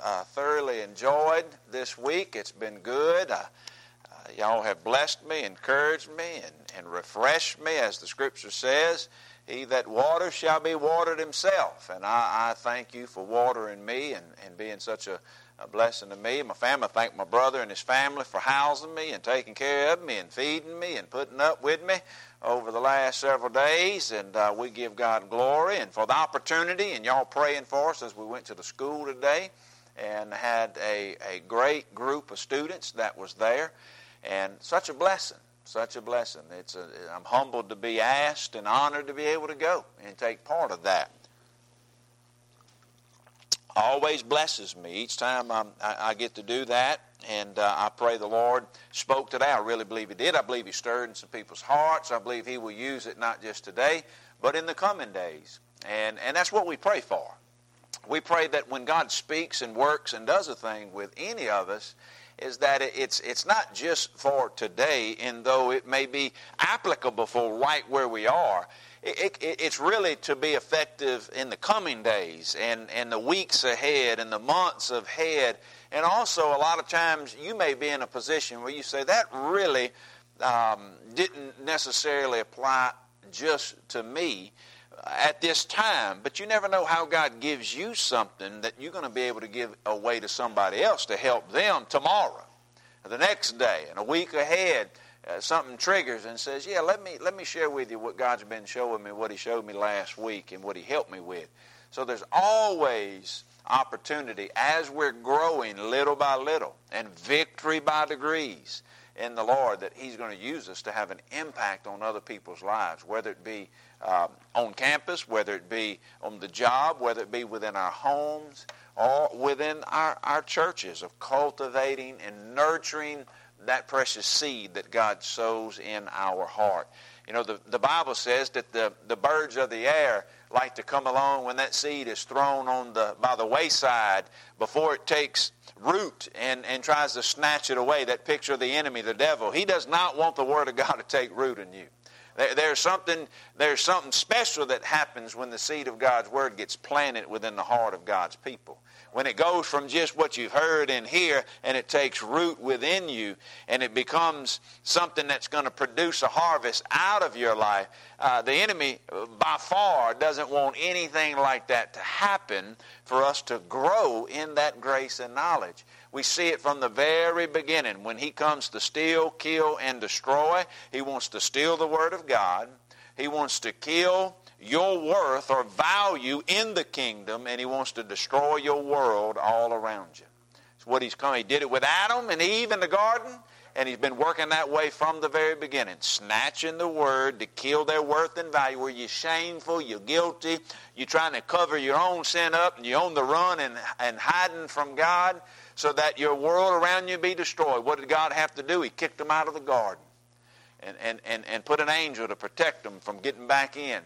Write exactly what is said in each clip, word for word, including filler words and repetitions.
uh, thoroughly enjoyed this week. It's been good. Uh, uh, y'all have blessed me, encouraged me, and, and refreshed me, as the Scripture says. He that waters shall be watered himself. And I, I thank you for watering me and, and being such a, a blessing to me and my family. I thank my brother and his family for housing me and taking care of me and feeding me and putting up with me over the last several days. And uh, we give God glory and for the opportunity, and y'all praying for us as we went to the school today and had a, a great group of students that was there. And such a blessing. Such a blessing. It's a, I'm humbled to be asked and honored to be able to go and take part of that. Always blesses me each time I'm, I, I get to do that, and uh, I pray the Lord spoke today. I really believe He did. I believe He stirred in some people's hearts. I believe He will use it not just today, but in the coming days. And, and that's what we pray for. We pray that when God speaks and works and does a thing with any of us, is that it's it's not just for today, and though it may be applicable for right where we are, it, it, it's really to be effective in the coming days and, and the weeks ahead and the months ahead. And also a lot of times you may be in a position where you say, that really um, didn't necessarily apply just to me at this time, but you never know how God gives you something that you're going to be able to give away to somebody else to help them tomorrow, the next day, and a week ahead. Uh, something triggers and says, yeah, let me let me share with you what God's been showing me, what He showed me last week and what He helped me with. So there's always opportunity as we're growing little by little and victory by degrees in the Lord, that He's going to use us to have an impact on other people's lives, whether it be um, on campus, whether it be on the job, whether it be within our homes or within our, our churches, of cultivating and nurturing that precious seed that God sows in our heart. You know, the, the Bible says that the, the birds of the air like to come along when that seed is thrown on the by the wayside before it takes root and, and tries to snatch it away. That picture of the enemy, the devil. He does not want the Word of God to take root in you. There, there's something there's something special that happens when the seed of God's Word gets planted within the heart of God's people. When it goes from just what you've heard and hear, and it takes root within you, and it becomes something that's going to produce a harvest out of your life, uh, the enemy by far doesn't want anything like that to happen for us to grow in that grace and knowledge. We see it from the very beginning. When he comes to steal, kill, and destroy, he wants to steal the Word of God. He wants to kill your worth or value in the kingdom, and he wants to destroy your world all around you. It's what he's come. He did it with Adam and Eve in the garden, and he's been working that way from the very beginning, snatching the Word to kill their worth and value. Where you're shameful, you're guilty, you're trying to cover your own sin up, and you're on the run and, and hiding from God so that your world around you be destroyed. What did God have to do? He kicked them out of the garden and, and, and, and put an angel to protect them from getting back in.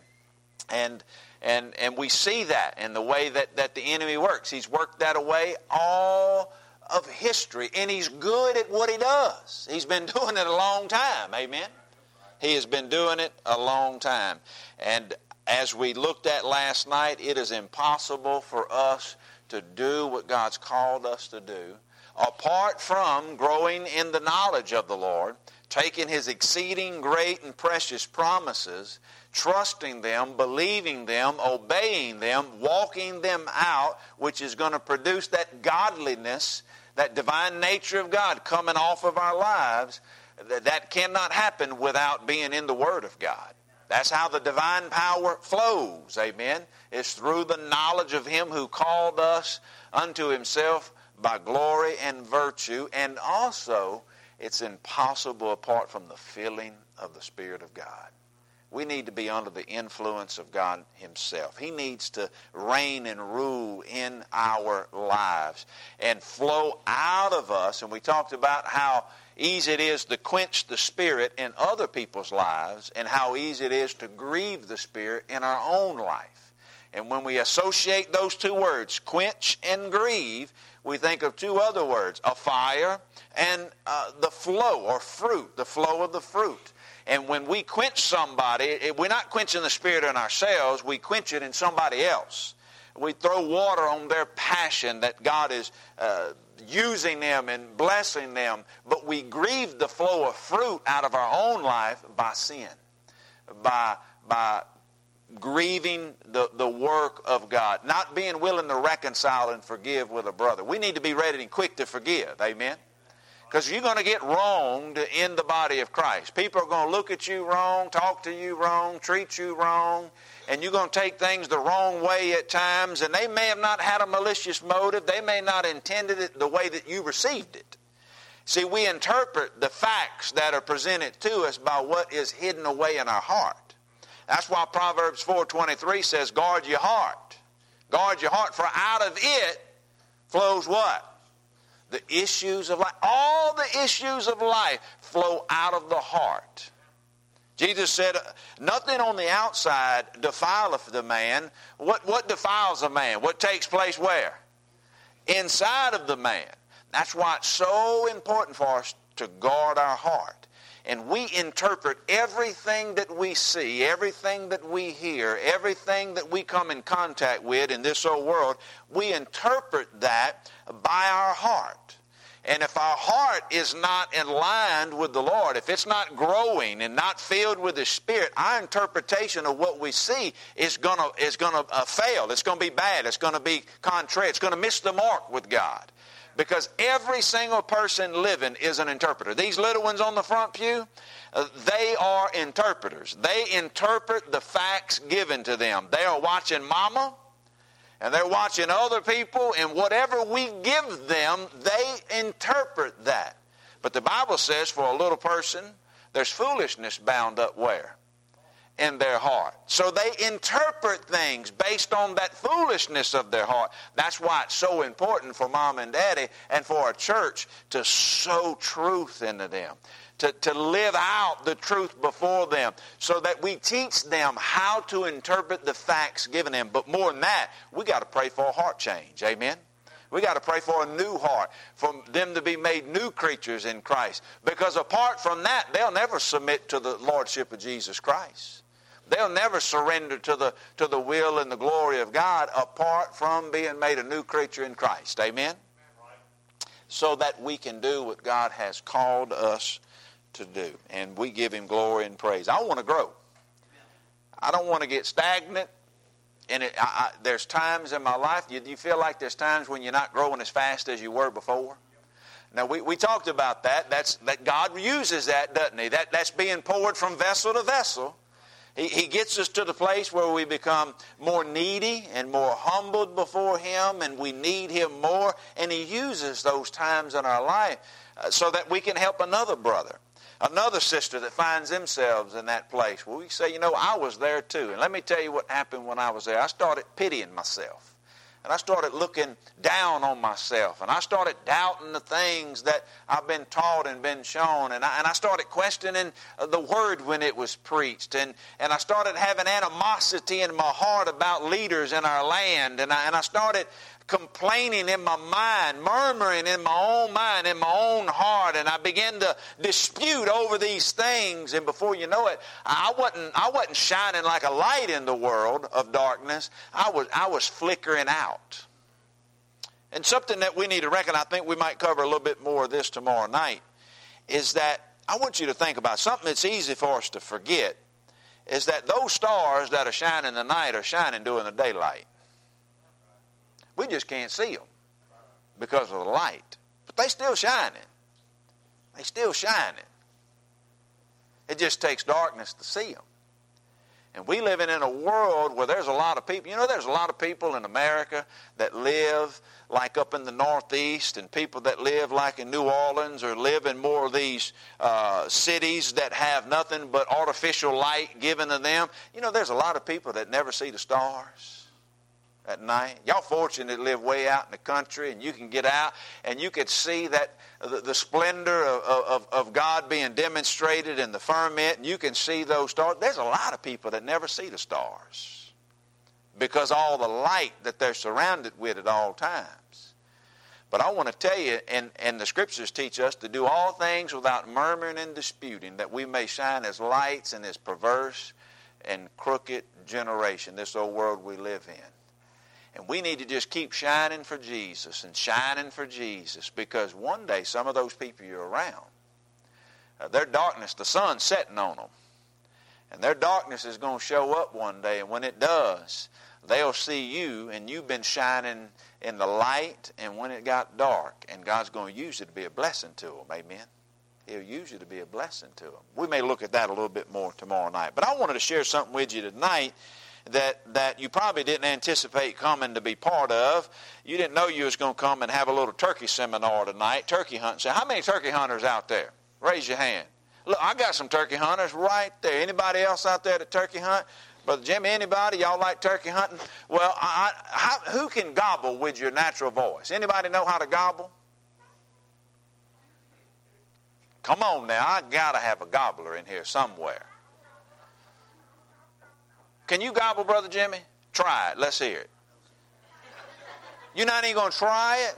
And and and we see that in the way that, that the enemy works. He's worked that away all of history, and he's good at what he does. He's been doing it a long time, amen? He has been doing it a long time. And as we looked at last night, it is impossible for us to do what God's called us to do apart from growing in the knowledge of the Lord, taking His exceeding great and precious promises, trusting them, believing them, obeying them, walking them out, which is going to produce that godliness, that divine nature of God coming off of our lives. That cannot happen without being in the Word of God. That's how the divine power flows, amen. It's through the knowledge of Him who called us unto Himself by glory and virtue, and also it's impossible apart from the filling of the Spirit of God. We need to be under the influence of God Himself. He needs to reign and rule in our lives and flow out of us. And we talked about how easy it is to quench the Spirit in other people's lives and how easy it is to grieve the Spirit in our own life. And when we associate those two words, quench and grieve, we think of two other words, a fire and uh, the flow or fruit, the flow of the fruit. And when we quench somebody, we're not quenching the Spirit in ourselves, we quench it in somebody else. we throw water on their passion that God is uh, using them and blessing them, but we grieve the flow of fruit out of our own life by sin, by by grieving the, the work of God, not being willing to reconcile and forgive with a brother. We need to be ready and quick to forgive, amen? Because you're going to get wronged in the body of Christ. People are going to look at you wrong, talk to you wrong, treat you wrong, and you're going to take things the wrong way at times, and they may have not had a malicious motive. They may not have intended it the way that you received it. See, we interpret the facts that are presented to us by what is hidden away in our heart. That's why Proverbs four twenty-three says, guard your heart. Guard your heart, for out of it flows what? The issues of life. All the issues of life flow out of the heart. Jesus said, nothing on the outside defileth the man. What, what defiles a man? What takes place where? Inside of the man. That's why it's so important for us to guard our heart. And we interpret everything that we see, everything that we hear, everything that we come in contact with in this old world, we interpret that by our heart. And if our heart is not in line with the Lord, if it's not growing and not filled with the Spirit, our interpretation of what we see is going to is going to uh, fail. It's going to be bad. It's going to be contrary. It's going to miss the mark with God. Because every single person living is an interpreter. These little ones on the front pew, uh, they are interpreters. They interpret the facts given to them. They are watching mama, and they're watching other people, and whatever we give them, they interpret that. But the Bible says for a little person, there's foolishness bound up where? In their heart. So they interpret things based on that foolishness of their heart. That's why it's so important for mom and daddy and for a church to sow truth into them, to, to live out the truth before them, so that we teach them how to interpret the facts given them. But more than that, we got to pray for a heart change. Amen? We got to pray for a new heart, for them to be made new creatures in Christ. Because apart from that, they'll never submit to the lordship of Jesus Christ. They'll never surrender to the to the will and the glory of God apart from being made a new creature in Christ. Amen? So that we can do what God has called us to do. And we give Him glory and praise. I want to grow. I don't want to get stagnant. And it, I, I, there's times in my life, you, you feel like there's times when you're not growing as fast as you were before. Now, we, we talked about that. That's that God uses that, doesn't He? That, that's being poured from vessel to vessel. He, he gets us to the place where we become more needy and more humbled before Him, and we need Him more. And He uses those times in our life uh, so that we can help another brother, another sister that finds themselves in that place. Well, we say, you know, I was there too. And let me tell you what happened when I was there. I started pitying myself. And I started looking down on myself. And I started doubting the things that I've been taught and been shown. And I, and I started questioning the Word when it was preached. And, and I started having animosity in my heart about leaders in our land. And I, and I started complaining in my mind, murmuring in my own mind, in my own heart, and I began to dispute over these things. And before you know it, I wasn't I wasn't shining like a light in the world of darkness. I was I was flickering out. And something that we need to reckon, I think we might cover a little bit more of this tomorrow night, is that I want you to think about something that's easy for us to forget, is that those stars that are shining in the night are shining during the daylight. We just can't see them because of the light. But they still shining. They still shining. It just takes darkness to see them. And we living in a world where there's a lot of people. You know, there's a lot of people in America that live like up in the Northeast, and people that live like in New Orleans, or live in more of these uh, cities that have nothing but artificial light given to them. You know, there's a lot of people that never see the stars at night. Y'all fortunate to live way out in the country, and you can get out and you could see that the, the splendor of, of, of God being demonstrated in the firmament, and you can see those stars. There's a lot of people that never see the stars because all the light that they're surrounded with at all times. But I want to tell you, and, and the Scriptures teach us to do all things without murmuring and disputing, that we may shine as lights in this perverse and crooked generation, this old world we live in. And we need to just keep shining for Jesus and shining for Jesus, because one day some of those people you're around, uh, their darkness, the sun's setting on them. And their darkness is going to show up one day, and when it does, they'll see you, and you've been shining in the light, and when it got dark, and God's going to use it to be a blessing to them. Amen. He'll use it to be a blessing to them. We may look at that a little bit more tomorrow night. But I wanted to share something with you tonight that, that you probably didn't anticipate coming to be part of. You didn't know you was going to come and have a little turkey seminar tonight, turkey hunting. So how many turkey hunters out there? Raise your hand. Look, I got some turkey hunters right there. Anybody else out there that turkey hunt? Brother Jimmy, anybody? Y'all like turkey hunting? Well, I, I, how, who can gobble with your natural voice? Anybody know how to gobble? Come on now, I got to have a gobbler in here somewhere. Can you gobble, Brother Jimmy? Try it. Let's hear it. You're not even going to try it?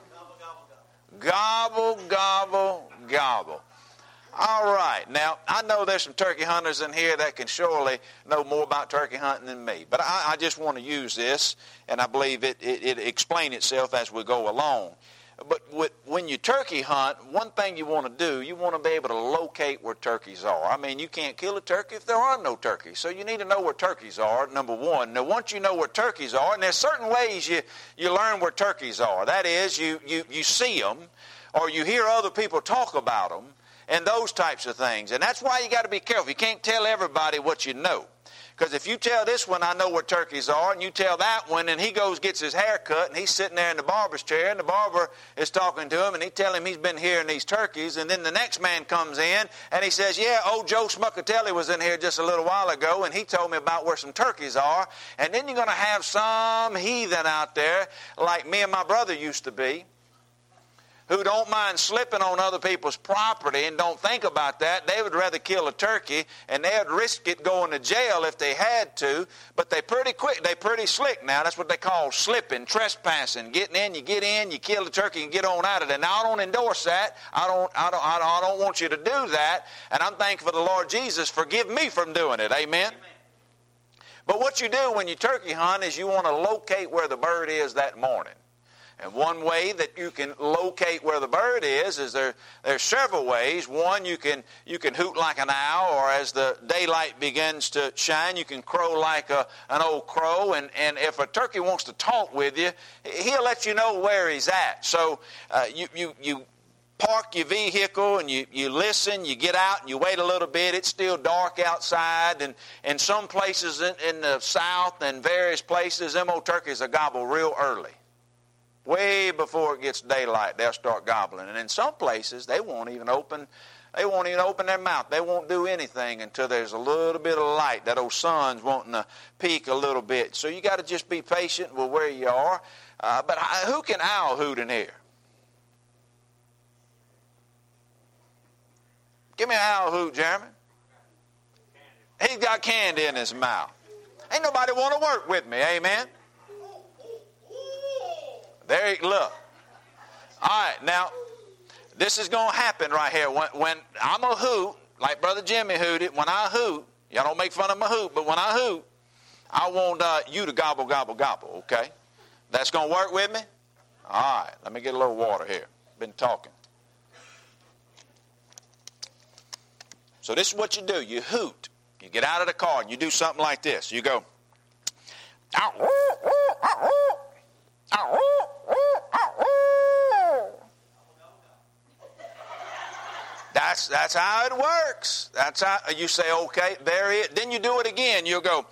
Gobble, gobble, gobble. All right. Now, I know there's some turkey hunters in here that can surely know more about turkey hunting than me. But I, I just want to use this, and I believe it, it, it explain itself as we go along. But with, when you turkey hunt, one thing you want to do, you want to be able to locate where turkeys are. I mean, you can't kill a turkey if there are no turkeys. So you need to know where turkeys are, number one. Now, once you know where turkeys are, and there's certain ways you, you learn where turkeys are. That is, you, you, you see them, or you hear other people talk about them, and those types of things. And that's why you got to be careful. You can't tell everybody what you know. Because if you tell this one, I know where turkeys are, and you tell that one, and he goes gets his hair cut, and he's sitting there in the barber's chair, and the barber is talking to him, and he tell him he's been hearing these turkeys, and then the next man comes in, and he says, yeah, old Joe Smuckatelli was in here just a little while ago, and he told me about where some turkeys are. And then you're going to have some heathen out there, like me and my brother used to be, who don't mind slipping on other people's property and don't think about that. They would rather kill a turkey, and they'd risk it going to jail if they had to, but they pretty quick, they pretty slick now. That's what they call slipping, trespassing, getting in, you get in, you kill the turkey and get on out of there. Now, I don't endorse that. I don't, I don't, I don't, I don't want you to do that, and I'm thankful for the Lord Jesus. Forgive me from doing it. Amen? Amen. But what you do when you turkey hunt is you want to locate where the bird is that morning. And one way that you can locate where the bird is is there. There's several ways. One, you can you can hoot like an owl, or as the daylight begins to shine, you can crow like a, an old crow. And, and if a turkey wants to talk with you, he'll let you know where he's at. So uh, you you you park your vehicle and you, you listen. You get out and you wait a little bit. It's still dark outside, and in some places in, in the south and various places, them old turkeys are gobble real early. Way before it gets daylight, they'll start gobbling. And in some places, they won't even open they won't even open their mouth. They won't do anything until there's a little bit of light. That old sun's wanting to peek a little bit. So you got to just be patient with where you are. Uh, but who can owl hoot in here? Give me an owl hoot, Jeremy. He's got candy in his mouth. Ain't nobody want to work with me, amen? There you look. All right, now, this is going to happen right here. When, when I'm a hoot, like Brother Jimmy hooted, when I hoot, y'all don't make fun of my hoot, but when I hoot, I want uh, you to gobble, gobble, gobble, okay? That's going to work with me? All right, let me get a little water here. Been talking. So this is what you do. You hoot. You get out of the car and you do something like this. You go, That's that's how it works. That's how you say, okay, there it is. Then you do it again. You'll go.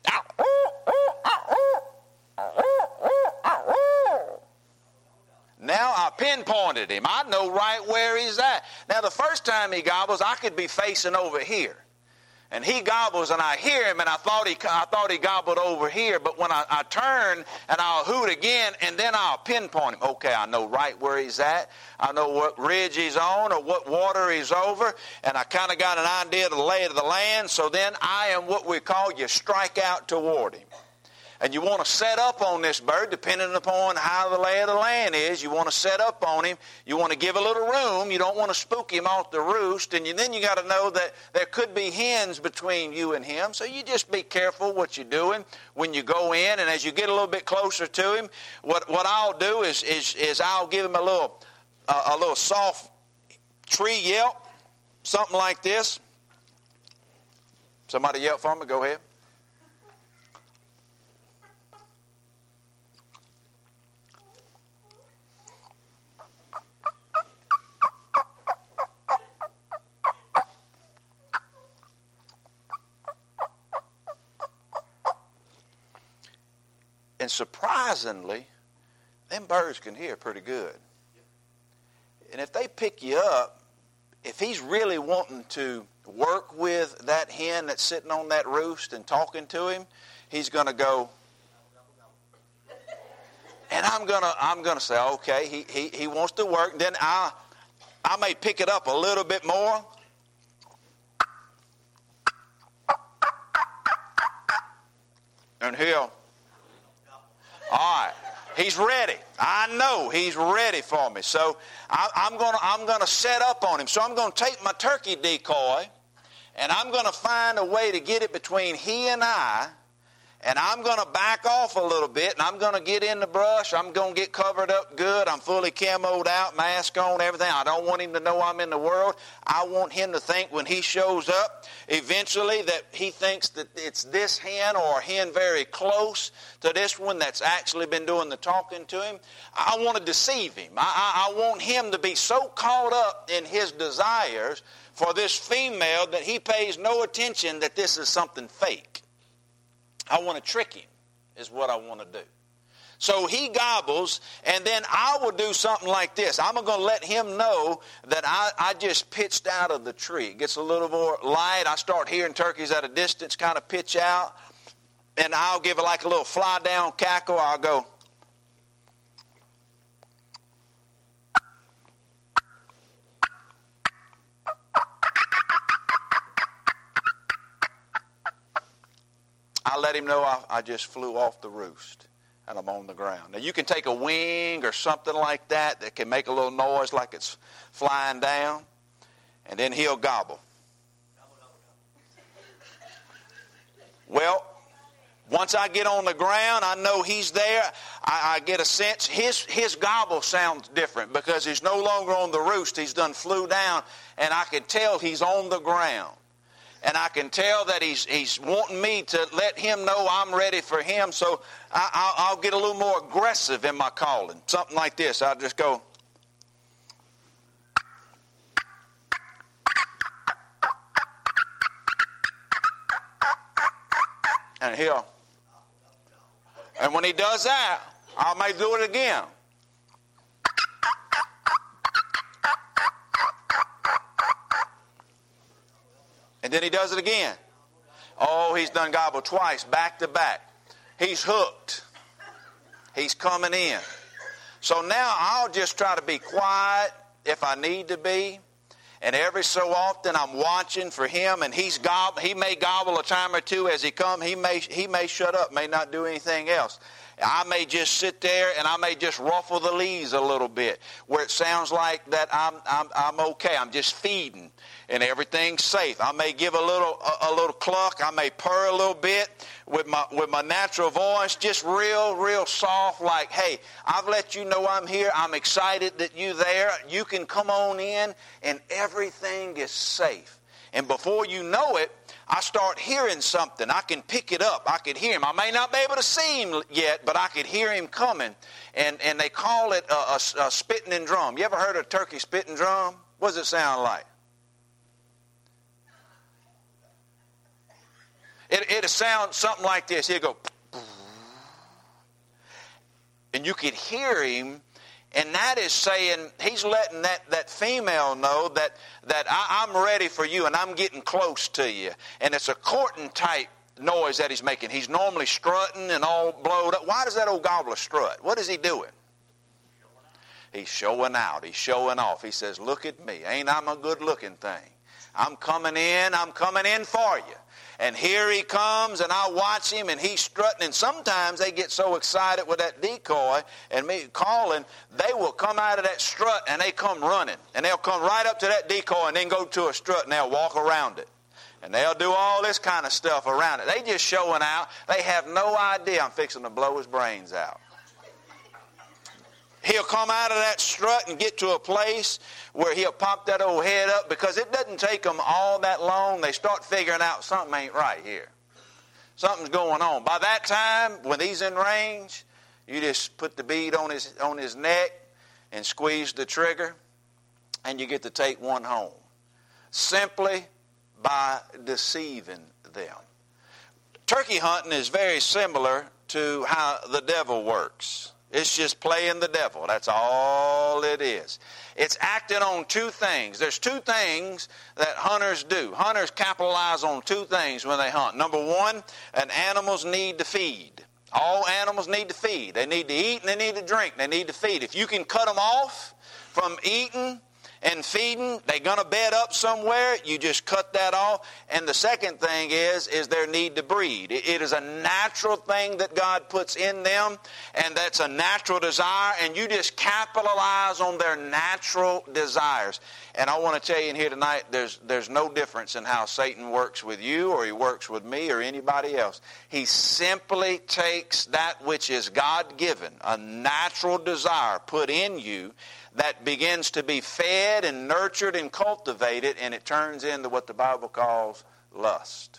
Now I pinpointed him. I know right where he's at. Now the first time he gobbles, I could be facing over here. And he gobbles, and I hear him, and I thought he I thought he gobbled over here. But when I, I turn, and I'll hoot again, and then I'll pinpoint him. Okay, I know right where he's at. I know what ridge he's on or what water he's over, and I kind of got an idea of the lay of the land. So then I am what we call you strike out toward him. And you want to set up on this bird, depending upon how the lay of the land is. You want to set up on him. You want to give a little room. You don't want to spook him off the roost. And you, then you got to know that there could be hens between you and him. So you just be careful what you're doing when you go in. And as you get a little bit closer to him, what, what I'll do is, is, is I'll give him a little, uh, a little soft tree yelp, something like this. Somebody yelp for me? Go ahead. And surprisingly, them birds can hear pretty good. And if they pick you up, if he's really wanting to work with that hen that's sitting on that roost and talking to him, he's going to go, and I'm going to I'm going to say, okay, he, he, he wants to work. Then I, I may pick it up a little bit more. And he'll, all right, he's ready. I know he's ready for me. So I, I'm going to I'm going to set up on him. So I'm going to take my turkey decoy, and I'm going to find a way to get it between he and I, and I'm going to back off a little bit, and I'm going to get in the brush. I'm going to get covered up good. I'm fully camoed out, mask on, everything. I don't want him to know I'm in the world. I want him to think when he shows up, eventually, that he thinks that it's this hen or a hen very close to this one that's actually been doing the talking to him. I want to deceive him. I, I, I want him to be so caught up in his desires for this female that he pays no attention that this is something fake. I want to trick him, is what I want to do. So he gobbles, and then I will do something like this. I'm going to let him know that I, I just pitched out of the tree. It gets a little more light. I start hearing turkeys at a distance kind of pitch out, and I'll give it like a little fly down cackle. I'll go, I let him know I, I just flew off the roost and I'm on the ground. Now you can take a wing or something like that that can make a little noise like it's flying down, and then he'll gobble. Well, once I get on the ground, I know he's there. I, I get a sense. His, his gobble sounds different because he's no longer on the roost. He's done flew down, and I can tell he's on the ground. And I can tell that he's he's wanting me to let him know I'm ready for him. So I, I'll, I'll get a little more aggressive in my calling. Something like this. I'll just go. And he'll. And when he does that, I may do it again. And then he does it again. Oh, he's done gobble twice, back to back. He's hooked. He's coming in. So now I'll just try to be quiet if I need to be. And every so often I'm watching for him, and he's gob- he may gobble a time or two as he comes. He may, he may shut up, may not do anything else. I may just sit there and I may just ruffle the leaves a little bit where it sounds like that I'm I'm, I'm okay. I'm just feeding and everything's safe. I may give a little a, a little cluck. I may purr a little bit with my with my natural voice, just real real soft, like, hey, I've let you know I'm here. I'm excited that you're there. You can come on in, and everything is safe. And before you know it, I start hearing something. I can pick it up. I can hear him. I may not be able to see him yet, but I could hear him coming. And and they call it a, a, a spitting and drum. You ever heard a turkey spitting drum? What does it sound like? It it sounds something like this. He'll go, and you could hear him. And that is saying, he's letting that, that female know that, that I, I'm ready for you and I'm getting close to you. And it's a courting type noise that he's making. He's normally strutting and all blowed up. Why does that old gobbler strut? What is he doing? He's showing out. He's showing off. He says, look at me. Ain't I a good looking thing? I'm coming in, I'm coming in for you. And here he comes, and I watch him, and he's strutting. And sometimes they get so excited with that decoy and me calling, they will come out of that strut, and they come running. And they'll come right up to that decoy and then go to a strut, and they'll walk around it. And they'll do all this kind of stuff around it. They just showing out. They have no idea I'm fixing to blow his brains out. He'll come out of that strut and get to a place where he'll pop that old head up, because it doesn't take them all that long. They start figuring out something ain't right here. Something's going on. By that time, when he's in range, you just put the bead on his, on his neck and squeeze the trigger, and you get to take one home. Simply by deceiving them. Turkey hunting is very similar to how the devil works. It's just playing the devil. That's all it is. It's acting on two things. There's two things that hunters do. Hunters capitalize on two things when they hunt. Number one, an animals need to feed. All animals need to feed. They need to eat and they need to drink. They need to feed. If you can cut them off from eating and feeding, they're going to bed up somewhere, you just cut that off. And the second thing is, is their need to breed. It is a natural thing that God puts in them, and that's a natural desire, and you just capitalize on their natural desires. And I want to tell you in here tonight, there's, there's no difference in how Satan works with you, or he works with me, or anybody else. He simply takes that which is God-given, a natural desire put in you, that begins to be fed and nurtured and cultivated, and it turns into what the Bible calls lust.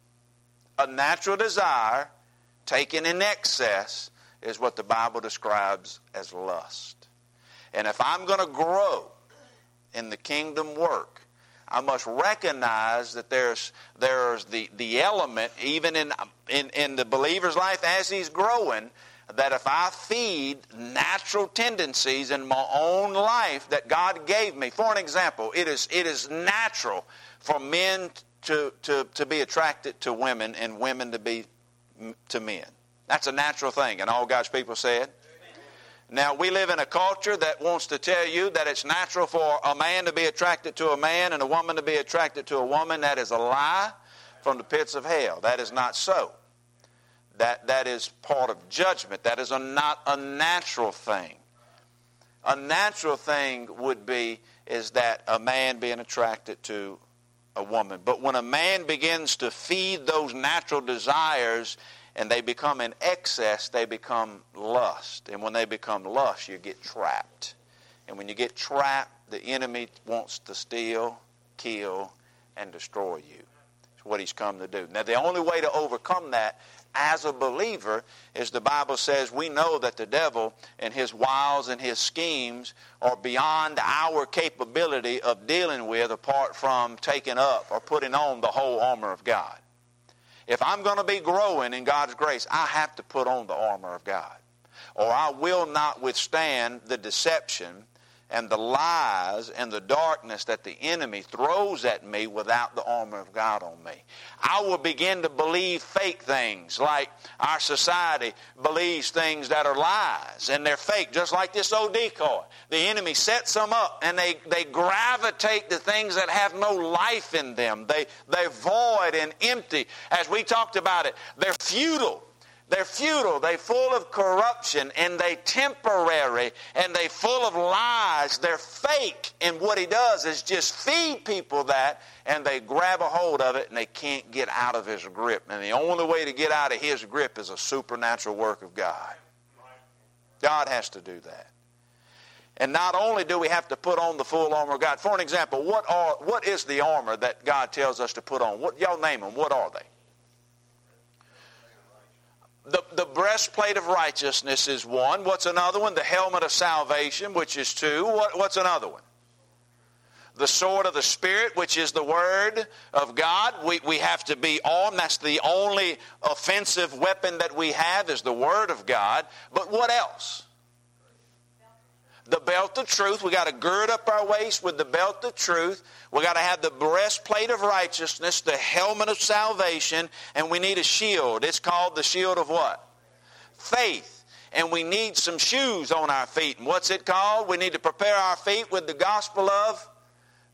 A natural desire taken in excess is what the Bible describes as lust. And if I'm going to grow in the kingdom work, I must recognize that there's there's the, the element, even in, in, in the believer's life as he's growing, that if I feed natural tendencies in my own life that God gave me. For an example, it is it is natural for men to, to, to be attracted to women and women to be to men. That's a natural thing. And all God's people said. Now, we live in a culture that wants to tell you that it's natural for a man to be attracted to a man and a woman to be attracted to a woman. That is a lie from the pits of hell. That is not so. That, that is part of judgment. That is a, not a natural thing. A natural thing would be is that a man being attracted to a woman. But when a man begins to feed those natural desires and they become in excess, they become lust. And when they become lust, you get trapped. And when you get trapped, the enemy wants to steal, kill, and destroy you. That's what he's come to do. Now, the only way to overcome that as a believer is the Bible says we know that the devil and his wiles and his schemes are beyond our capability of dealing with apart from taking up or putting on the whole armor of God. If I'm going to be growing in God's grace, I have to put on the armor of God, or I will not withstand the deception and the lies and the darkness that the enemy throws at me without the armor of God on me. I will begin to believe fake things, like our society believes things that are lies, and they're fake, just like this old decoy. The enemy sets them up, and they, they gravitate to things that have no life in them. They, they're void and empty. As we talked about it, they're futile. They're futile, they're full of corruption, and they're temporary, and they're full of lies. They're fake, and what he does is just feed people that, and they grab a hold of it, and they can't get out of his grip. And the only way to get out of his grip is a supernatural work of God. God has to do that. And not only do we have to put on the full armor of God. For an example, what are what is the armor that God tells us to put on? What, y'all name them. What are they? The, the breastplate of righteousness is one. What's another one? The helmet of salvation, which is two. What, what's another one? The sword of the Spirit, which is the Word of God. We, we have to be armed. That's the only offensive weapon that we have is the Word of God. But what else? The belt of truth. We got to gird up our waist with the belt of truth. We got to have the breastplate of righteousness, the helmet of salvation, and we need a shield. It's called the shield of what? Faith. And we need some shoes on our feet. And what's it called? We need to prepare our feet with the gospel of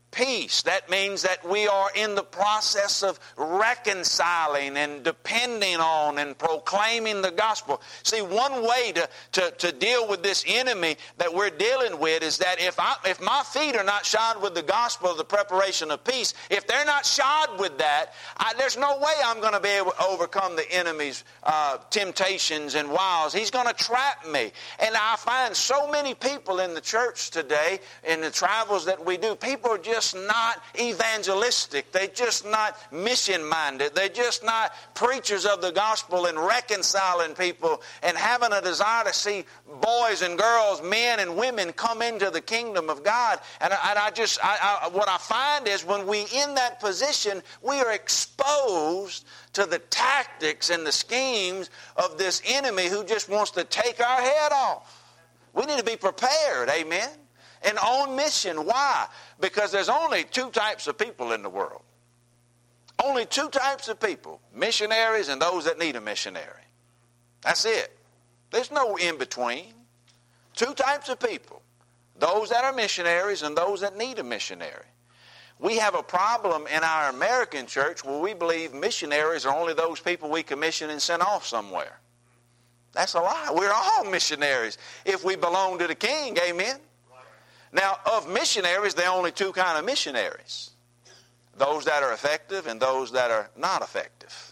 peace. That means that we are in the process of reconciling and depending on and proclaiming the gospel. See, one way to, to, to deal with this enemy that we're dealing with is that if I, if my feet are not shod with the gospel of the preparation of peace, if they're not shod with that, I, there's no way I'm going to be able to overcome the enemy's uh, temptations and wiles. He's going to trap me. And I find so many people in the church today, in the travels that we do, people are just not evangelistic. They're just not mission-minded. They're just not preachers of the gospel and reconciling people and having a desire to see boys and girls, men and women come into the kingdom of God. And I, and I just, I, I, what I find is when we in that position, we are exposed to the tactics and the schemes of this enemy who just wants to take our head off. We need to be prepared, amen, and on mission. Why? Because there's only two types of people in the world. Only two types of people, missionaries and those that need a missionary. That's it. There's no in between. Two types of people, those that are missionaries and those that need a missionary. We have a problem in our American church where we believe missionaries are only those people we commission and send off somewhere. That's a lie. We're all missionaries if we belong to the King, amen? Now, of missionaries, there are only two kind of missionaries. Those that are effective and those that are not effective.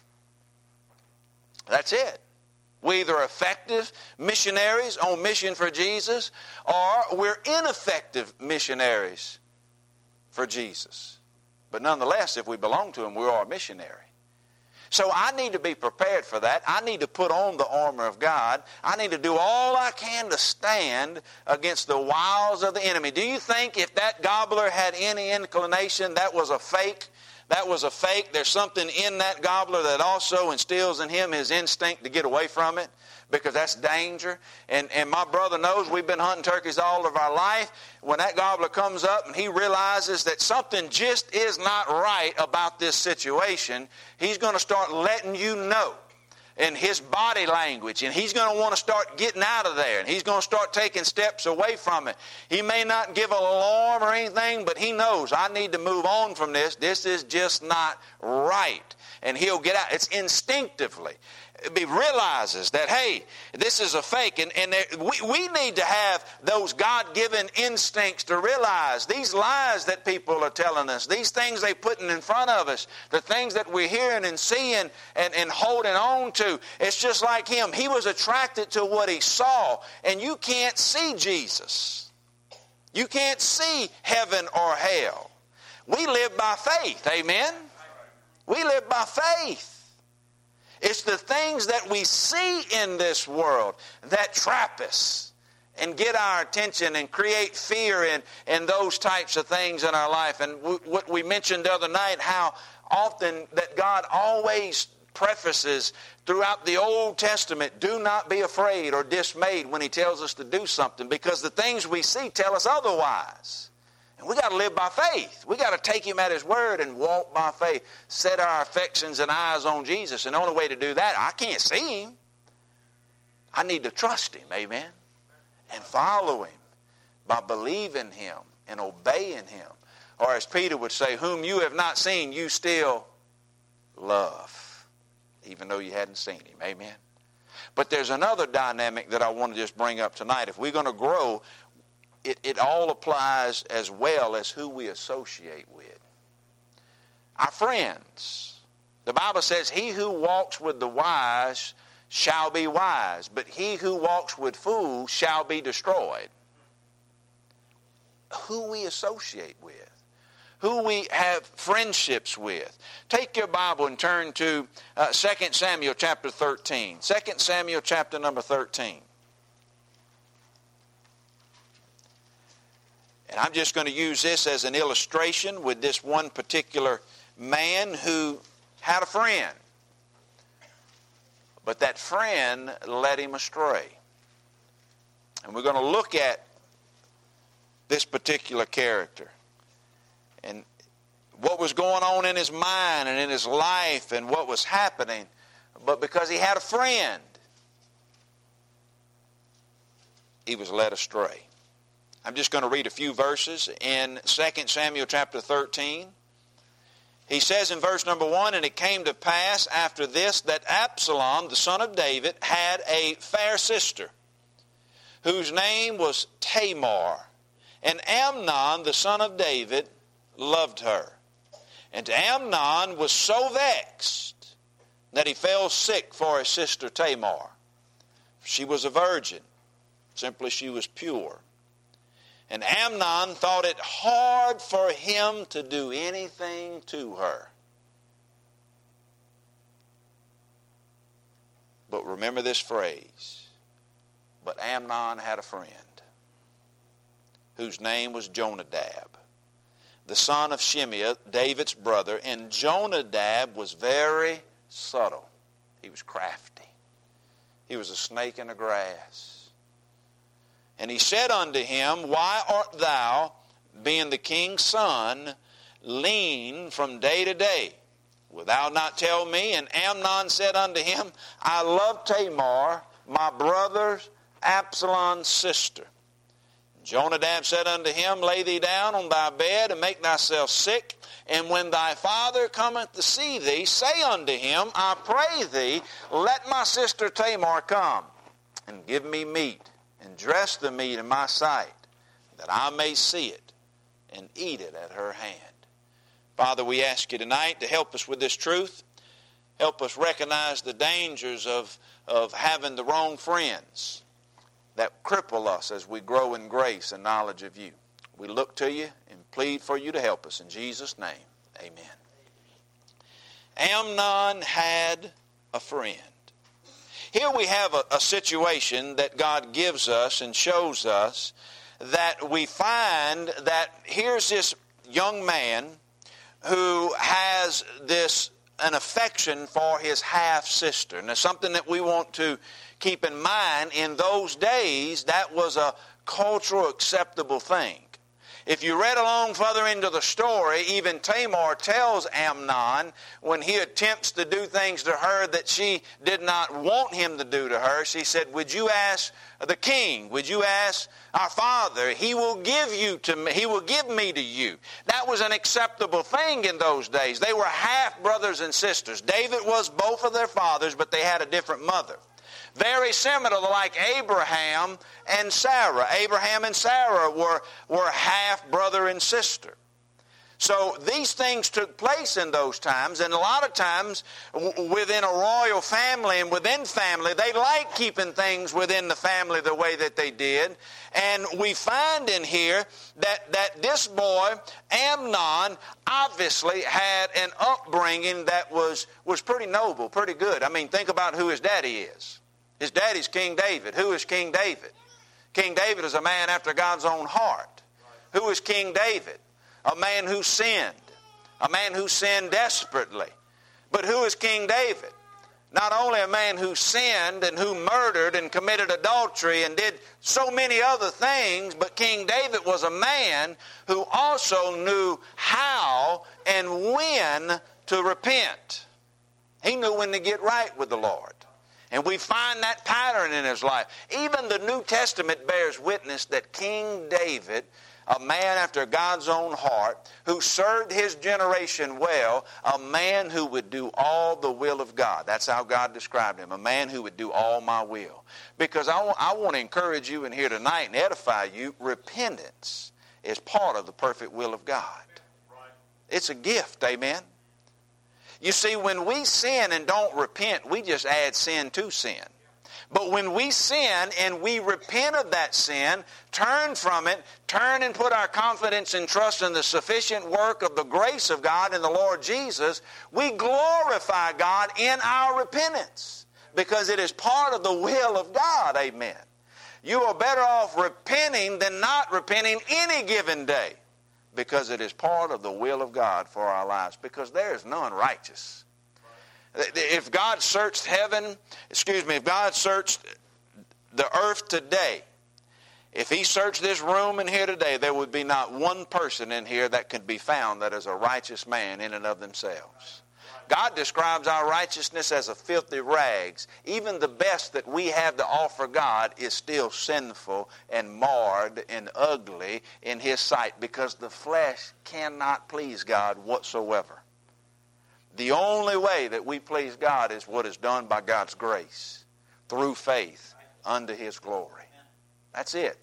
That's it. We're either effective missionaries on mission for Jesus, or we're ineffective missionaries for Jesus. But nonetheless, if we belong to Him, we are a missionary. So I need to be prepared for that. I need to put on the armor of God. I need to do all I can to stand against the wiles of the enemy. Do you think if that gobbler had any inclination that was a fake? That was a fake. There's something in that gobbler that also instills in him his instinct to get away from it, because that's danger. And, and my brother knows we've been hunting turkeys all of our life. When that gobbler comes up and he realizes that something just is not right about this situation, he's going to start letting you know in his body language, and he's going to want to start getting out of there, and he's going to start taking steps away from it. He may not give an alarm or anything, but he knows, I need to move on from this. This is just not right. And he'll get out. It's instinctively. He realizes that, hey, this is a fake. And, and there, we, we need to have those God-given instincts to realize these lies that people are telling us, these things they're putting in front of us, the things that we're hearing and seeing and, and holding on to. It's just like him. He was attracted to what he saw. And you can't see Jesus. You can't see heaven or hell. We live by faith. Amen? We live by faith. It's the things that we see in this world that trap us and get our attention and create fear and, and those types of things in our life. And w- what we mentioned the other night, how often that God always prefaces throughout the Old Testament, do not be afraid or dismayed when He tells us to do something, because the things we see tell us otherwise. And we got to live by faith. We got to take Him at His word and walk by faith. Set our affections and eyes on Jesus. And the only way to do that, I can't see Him. I need to trust Him, amen, and follow Him by believing Him and obeying Him. Or as Peter would say, whom you have not seen, you still love, even though you hadn't seen Him, amen. But there's another dynamic that I want to just bring up tonight. If we're going to grow, It, it all applies as well as who we associate with. Our friends. The Bible says, he who walks with the wise shall be wise, but he who walks with fools shall be destroyed. Who we associate with. Who we have friendships with. Take your Bible and turn to uh, Second Samuel chapter thirteen. Second Samuel chapter number thirteen. And I'm just going to use this as an illustration with this one particular man who had a friend. But that friend led him astray. And we're going to look at this particular character and what was going on in his mind and in his life and what was happening. But because he had a friend, he was led astray. I'm just going to read a few verses in Second Samuel chapter thirteen. He says in verse number one, "And it came to pass after this that Absalom, the son of David, had a fair sister, whose name was Tamar. And Amnon, the son of David, loved her. And Amnon was so vexed that he fell sick for his sister Tamar. She was a virgin. Simply, she was pure. And Amnon thought it hard for him to do anything to her." But remember this phrase. But Amnon had a friend whose name was Jonadab, the son of Shimeah, David's brother. And Jonadab was very subtle. He was crafty. He was a snake in the grass. And he said unto him, "Why art thou, being the king's son, lean from day to day? Wilt thou not tell me?" And Amnon said unto him, "I love Tamar, my brother Absalom's sister." Jonadab said unto him, "Lay thee down on thy bed, and make thyself sick. And when thy father cometh to see thee, say unto him, I pray thee, let my sister Tamar come, and give me meat, and dress the meat in my sight, that I may see it, and eat it at her hand." Father, we ask you tonight to help us with this truth. Help us recognize the dangers of, of having the wrong friends that cripple us as we grow in grace and knowledge of you. We look to you and plead for you to help us. In Jesus' name, amen. Amnon had a friend. Here we have a, a situation that God gives us and shows us, that we find that here's this young man who has this an affection for his half-sister. And it's something that we want to keep in mind. In those days, that was a cultural acceptable thing. If you read along further into the story, even Tamar tells Amnon, when he attempts to do things to her that she did not want him to do to her, she said, "Would you ask the king? Would you ask our father? He will give you to me. He will give me to you." That was an acceptable thing in those days. They were half brothers and sisters. David was both of their fathers, but they had a different mother. Very similar, like Abraham and Sarah. Abraham and Sarah were, were half brother and sister. So these things took place in those times, and a lot of times w- within a royal family and within family, they liked keeping things within the family the way that they did. And we find in here that, that this boy, Amnon, obviously had an upbringing that was, was pretty noble, pretty good. I mean, think about who his daddy is. His daddy's King David. Who is King David? King David is a man after God's own heart. Who is King David? A man who sinned. A man who sinned desperately. But who is King David? Not only a man who sinned and who murdered and committed adultery and did so many other things, but King David was a man who also knew how and when to repent. He knew when to get right with the Lord. And we find that pattern in his life. Even the New Testament bears witness that King David, a man after God's own heart, who served his generation well, a man who would do all the will of God. That's how God described him, a man who would do all my will. Because I want, I want to encourage you in here tonight and edify you, repentance is part of the perfect will of God. It's a gift, amen? You see, when we sin and don't repent, we just add sin to sin. But when we sin and we repent of that sin, turn from it, turn and put our confidence and trust in the sufficient work of the grace of God in the Lord Jesus, we glorify God in our repentance because it is part of the will of God, amen. You are better off repenting than not repenting any given day, because it is part of the will of God for our lives, because there is none righteous. If God searched heaven, excuse me, if God searched the earth today, if he searched this room in here today, there would be not one person in here that could be found that is a righteous man in and of themselves. God describes our righteousness as a filthy rags. Even the best that we have to offer God is still sinful and marred and ugly in His sight, because the flesh cannot please God whatsoever. The only way that we please God is what is done by God's grace, through faith unto His glory. That's it.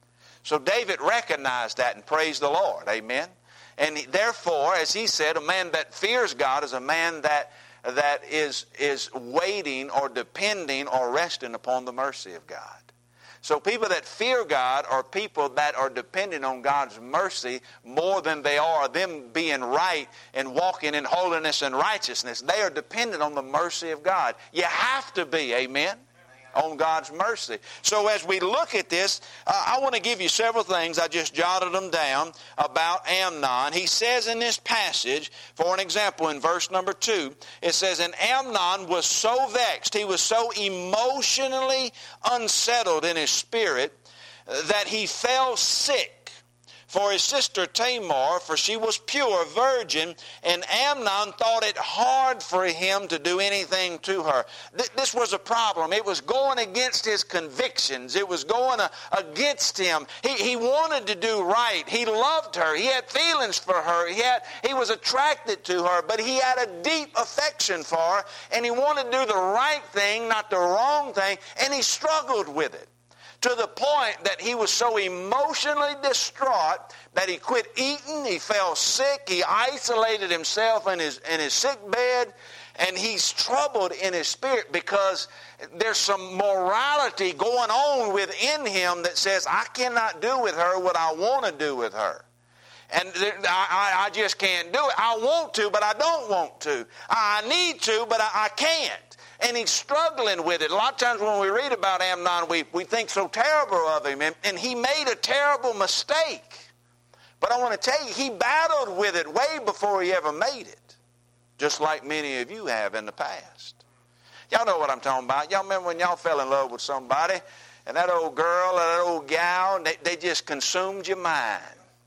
So David recognized that and praised the Lord. Amen. And therefore, as he said, a man that fears God is a man that that is is waiting or depending or resting upon the mercy of God. So people that fear God are people that are depending on God's mercy more than they are them being right and walking in holiness and righteousness. They are dependent on the mercy of God. You have to be, amen, on God's mercy. So as we look at this, uh, I want to give you several things. I just jotted them down about Amnon. He says in this passage, for an example, in verse number two, it says, and Amnon was so vexed, he was so emotionally unsettled in his spirit, that he fell sick for his sister Tamar, for she was pure, virgin, and Amnon thought it hard for him to do anything to her. Th- this was a problem. It was going against his convictions. It was going uh, against him. He, he wanted to do right. He loved her. He had feelings for her. He, had, he was attracted to her, but he had a deep affection for her, and he wanted to do the right thing, not the wrong thing, and he struggled with it, to the point that he was so emotionally distraught that he quit eating, he fell sick, he isolated himself in his, in his sick bed, and he's troubled in his spirit because there's some morality going on within him that says, I cannot do with her what I want to do with her. And I, I just can't do it. I want to, but I don't want to. I need to, but I, I can't. And he's struggling with it. A lot of times when we read about Amnon, we, we think so terrible of him. And, and he made a terrible mistake. But I want to tell you, he battled with it way before he ever made it. Just like many of you have in the past. Y'all know what I'm talking about. Y'all remember when y'all fell in love with somebody, and that old girl or that old gal, they, they just consumed your mind.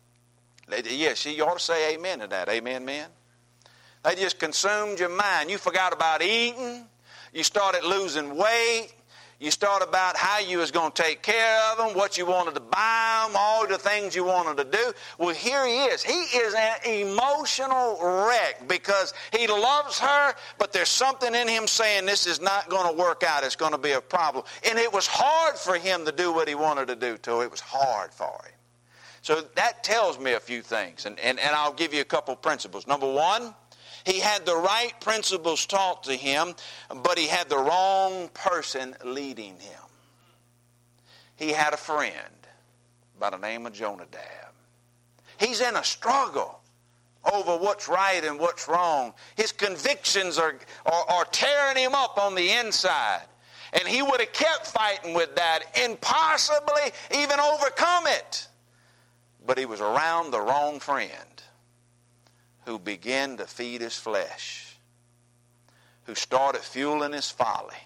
They, yes, you ought to say amen to that. Amen, men? They just consumed your mind. You forgot about eating. You started losing weight. You started about how you was going to take care of them, what you wanted to buy them, all the things you wanted to do. Well, here he is. He is an emotional wreck because he loves her, but there's something in him saying this is not going to work out. It's going to be a problem. And it was hard for him to do what he wanted to do to her. It was hard for him. So that tells me a few things, and, and, and I'll give you a couple principles. Number one, he had the right principles taught to him, but he had the wrong person leading him. He had a friend by the name of Jonadab. He's in a struggle over what's right and what's wrong. His convictions are, are, are tearing him up on the inside. And he would have kept fighting with that and possibly even overcome it. But he was around the wrong friend, who began to feed his flesh, who started fueling his folly.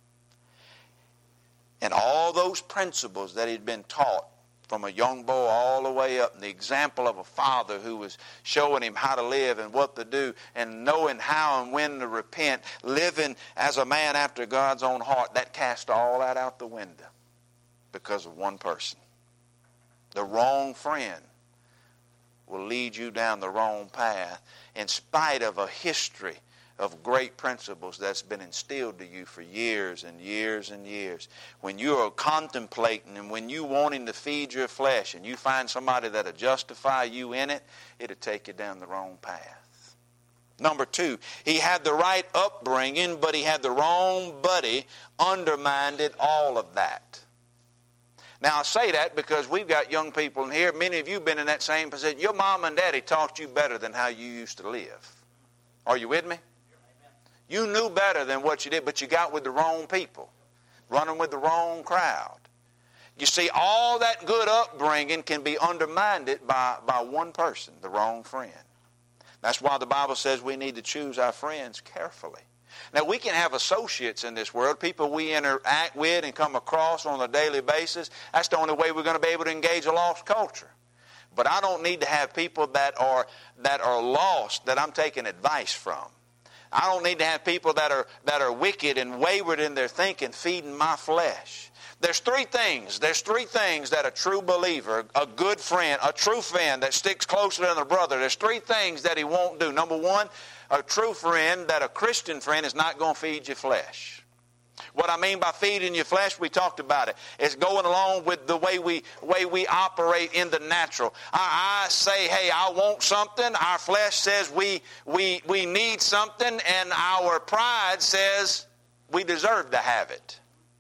And all those principles that he'd been taught from a young boy all the way up, and the example of a father who was showing him how to live and what to do, and knowing how and when to repent, living as a man after God's own heart, that cast all that out the window because of one person. The wrong friend will lead you down the wrong path in spite of a history of great principles that's been instilled to you for years and years and years. When you are contemplating and when you wanting to feed your flesh and you find somebody that'll justify you in it, it'll take you down the wrong path. Number two, he had the right upbringing, but he had the wrong buddy, undermined all of that. Now, I say that because we've got young people in here. Many of you have been in that same position. Your mom and daddy taught you better than how you used to live. Are you with me? You knew better than what you did, but you got with the wrong people, running with the wrong crowd. You see, all that good upbringing can be undermined by, by one person, the wrong friend. That's why the Bible says we need to choose our friends carefully. Now, we can have associates in this world, people we interact with and come across on a daily basis. That's the only way we're going to be able to engage a lost culture. But I don't need to have people that are that are lost that I'm taking advice from. I don't need to have people that are that are wicked and wayward in their thinking feeding my flesh. There's three things. There's three things that a true believer, a good friend, a true friend that sticks closer than a brother, there's three things that he won't do. Number one, a true friend, that a Christian friend is not going to feed your flesh. What I mean by feeding your flesh, we talked about it. It's going along with the way we way we operate in the natural. I, I say, hey, I want something. Our flesh says we we we need something, and our pride says we deserve to have it.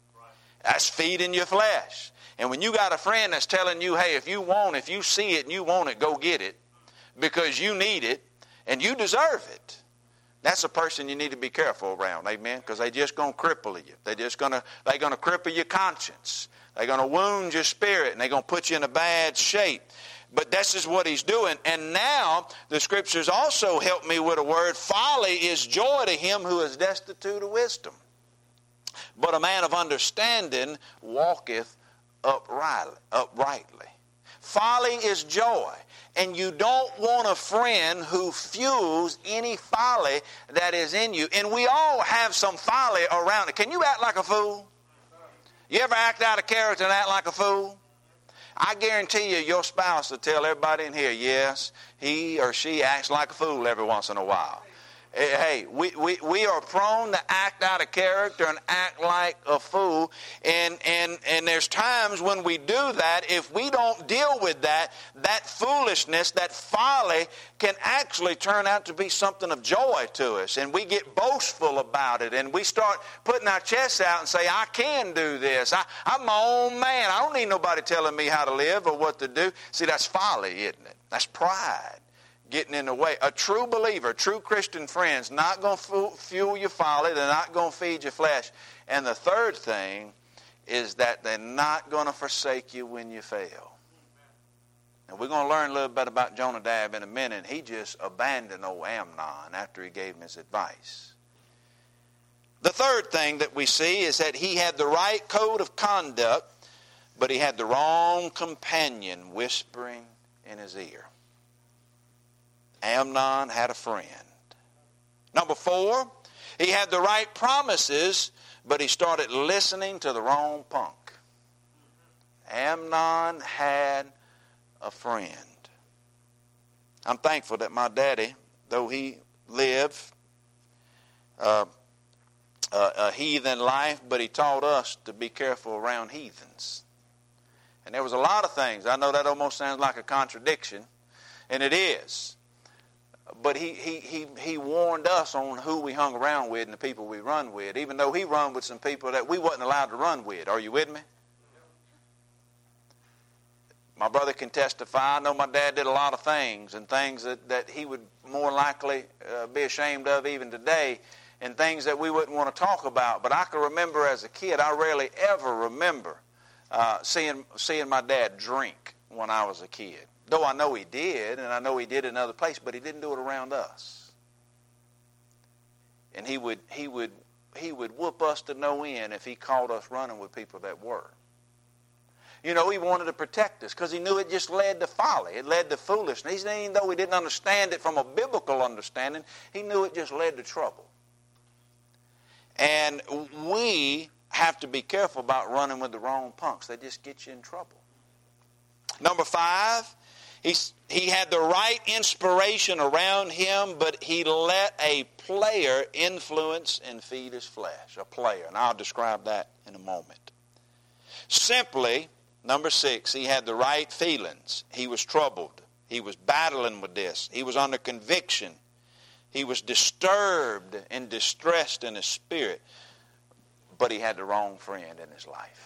That's feeding your flesh. And when you got a friend that's telling you, hey, if you want, if you see it and you want it, go get it because you need it and you deserve it. That's a person you need to be careful around, amen? Because they're just going to cripple you. They're just going to, they're going to cripple your conscience. They're going to wound your spirit, and they're going to put you in a bad shape. But this is what he's doing. And now the Scriptures also help me with a word. Folly is joy to him who is destitute of wisdom. But a man of understanding walketh uprightly. uprightly. Folly is joy. And you don't want a friend who fuels any folly that is in you. And we all have some folly around it. Can you act like a fool? You ever act out of character and act like a fool? I guarantee you your spouse will tell everybody in here, yes, he or she acts like a fool every once in a while. Hey, we, we, we are prone to act out of character and act like a fool. And, and, and there's times when we do that, if we don't deal with that, that foolishness, that folly can actually turn out to be something of joy to us. And we get boastful about it. And we start putting our chests out and say, I can do this. I, I'm my own man. I don't need nobody telling me how to live or what to do. See, that's folly, isn't it? That's pride getting in the way. A true believer, a true Christian friend's not going to fuel your folly. They're not going to feed your flesh. And the third thing is that they're not going to forsake you when you fail. And we're going to learn a little bit about Jonadab in a minute. He just abandoned old Amnon after he gave him his advice. The third thing that we see is that he had the right code of conduct, but he had the wrong companion whispering in his ear. Amnon had a friend. Number four, he had the right promises, but he started listening to the wrong punk. Amnon had a friend. I'm thankful that my daddy, though he lived uh, a, a heathen life, but he taught us to be careful around heathens. And there was a lot of things. I know that almost sounds like a contradiction, and it is. But he, he, he, he warned us on who we hung around with and the people we run with, even though he run with some people that we wasn't allowed to run with. Are you with me? My brother can testify. I know my dad did a lot of things, and things that, that he would more likely uh, be ashamed of even today, and things that we wouldn't want to talk about. But I can remember as a kid, I rarely ever remember uh, seeing, seeing my dad drink when I was a kid. Though I know he did, and I know he did in another place, but he didn't do it around us. And he would he would he would whoop us to no end if he caught us running with people that were. You know, he wanted to protect us because he knew it just led to folly. It led to foolishness. Even though he didn't understand it from a biblical understanding, he knew it just led to trouble. And we have to be careful about running with the wrong punks. They just get you in trouble. Number five, he, he had the right inspiration around him, but he let a player influence and feed his flesh. A player. And I'll describe that in a moment. Simply, number six, he had the right feelings. He was troubled. He was battling with this. He was under conviction. He was disturbed and distressed in his spirit. But he had the wrong friend in his life.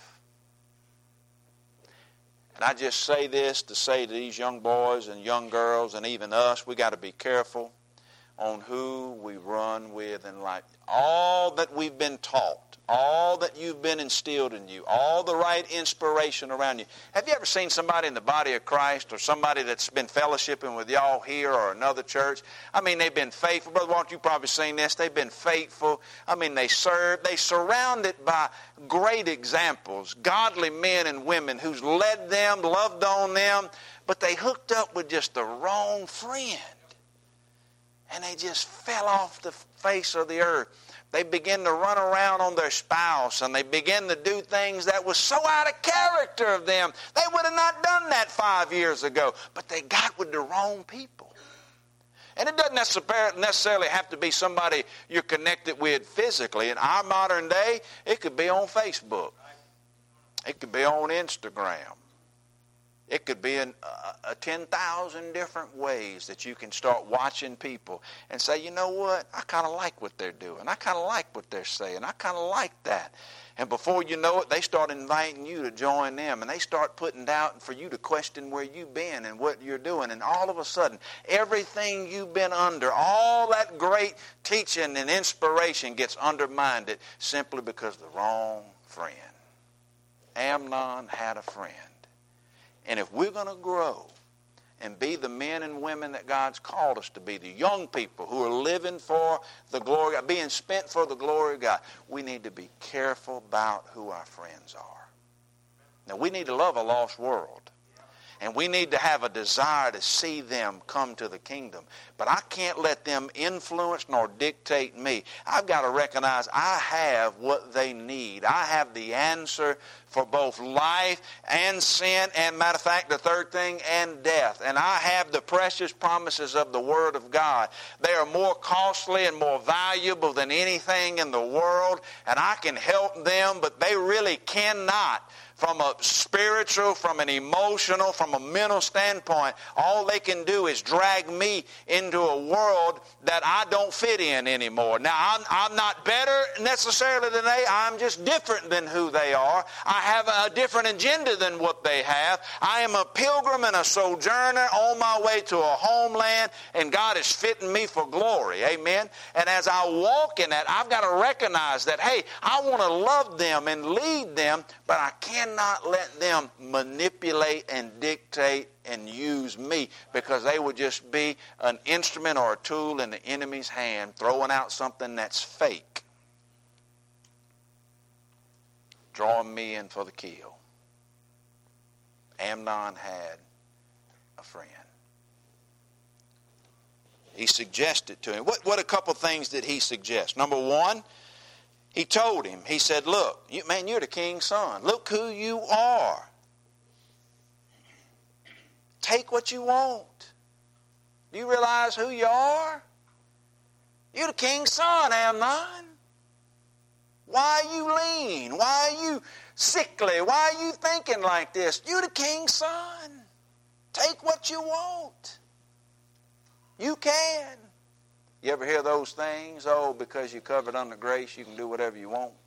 And I just say this to say to these young boys and young girls and even us, we got to be careful on who we run with in life. All that we've been taught, all that you've been instilled in you, all the right inspiration around you. Have you ever seen somebody in the body of Christ or somebody that's been fellowshipping with y'all here or another church? I mean, they've been faithful. Brother Walt, you've probably seen this. They've been faithful. I mean, they serve. They surrounded by great examples, godly men and women who's led them, loved on them, but they hooked up with just the wrong friend. and they just fell off the face of the earth. They begin to run around on their spouse, and they begin to do things that was so out of character of them. They would have not done that five years ago, but they got with the wrong people. And it doesn't necessarily have to be somebody you're connected with physically. In our modern day, it could be on Facebook. It could be on Instagram. It could be in uh, ten thousand different ways that you can start watching people and say, you know what, I kind of like what they're doing. I kind of like what they're saying. I kind of like that. And before you know it, they start inviting you to join them, and they start putting out for you to question where you've been and what you're doing. And all of a sudden, everything you've been under, all that great teaching and inspiration gets undermined simply because of the wrong friend. Amnon had a friend. And if we're going to grow and be the men and women that God's called us to be, the young people who are living for the glory, being spent for the glory of God, we need to be careful about who our friends are. Now, we need to love a lost world. And we need to have a desire to see them come to the kingdom. But I can't let them influence nor dictate me. I've got to recognize I have what they need. I have the answer for both life and sin, and matter of fact, the third thing, and death. And I have the precious promises of the Word of God. They are more costly and more valuable than anything in the world, and I can help them, but they really cannot. From a spiritual, from an emotional, from a mental standpoint, all they can do is drag me into a world that I don't fit in anymore. Now, I'm, I'm not better necessarily than they. I'm just different than who they are. I have a different agenda than what they have. I am a pilgrim and a sojourner on my way to a homeland, and God is fitting me for glory. Amen? And as I walk in that, I've got to recognize that, hey, I want to love them and lead them, but I can't not let them manipulate and dictate and use me, because they would just be an instrument or a tool in the enemy's hand, throwing out something that's fake, drawing me in for the kill. Amnon had a friend. He suggested to him. What, what a couple things did he suggest? Number one, he told him, he said, look, you, man, you're the king's son. Look who you are. Take what you want. Do you realize who you are? You're the king's son, Amnon. Why are you lean? Why are you sickly? Why are you thinking like this? You're the king's son. Take what you want. You can. You ever hear those things? Oh, because you're covered under grace, you can do whatever you want.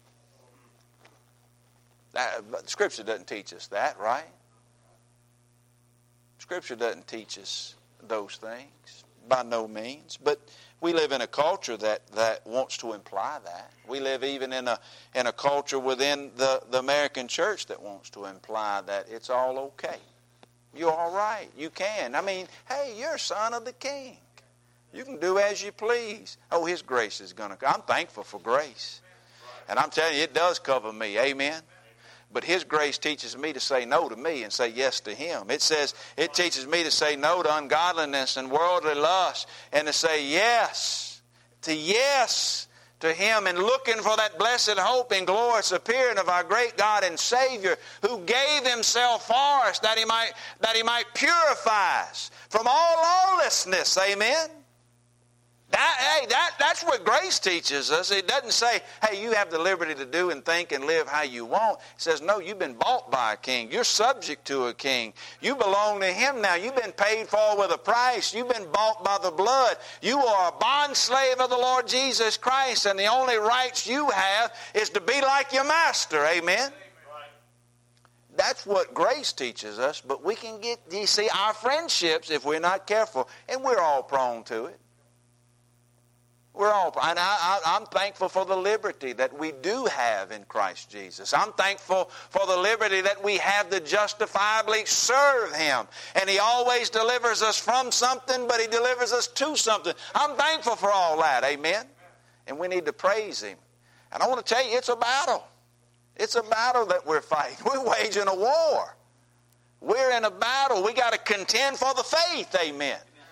That, but Scripture doesn't teach us that, right? Scripture doesn't teach us those things, by no means. But we live in a culture that, that wants to imply that. We live even in a in a culture within the, the American church that wants to imply that it's all okay. You're all right. You can. I mean, hey, you're a son of the king. You can do as you please. Oh, His grace is going to come. I'm thankful for grace. And I'm telling you, it does cover me. Amen. But His grace teaches me to say no to me and say yes to Him. It says, it teaches me to say no to ungodliness and worldly lust, and to say yes, to yes to Him, and looking for that blessed hope and glorious appearing of our great God and Savior, who gave Himself for us that He might, that He might purify us from all lawlessness. Amen. That, hey, that, that's what grace teaches us. It doesn't say, hey, you have the liberty to do and think and live how you want. It says, no, you've been bought by a king. You're subject to a king. You belong to Him now. You've been paid for with a price. You've been bought by the blood. You are a bond slave of the Lord Jesus Christ, and the only rights you have is to be like your master. Amen? That's what grace teaches us, but we can get, you see, our friendships, if we're not careful, and we're all prone to it. We're all, and I, I, I'm thankful for the liberty that we do have in Christ Jesus. I'm thankful for the liberty that we have to justifiably serve Him. And He always delivers us from something, but He delivers us to something. I'm thankful for all that, amen? And we need to praise Him. And I want to tell you, it's a battle. It's a battle that we're fighting. We're waging a war. We're in a battle. We got to contend for the faith, amen?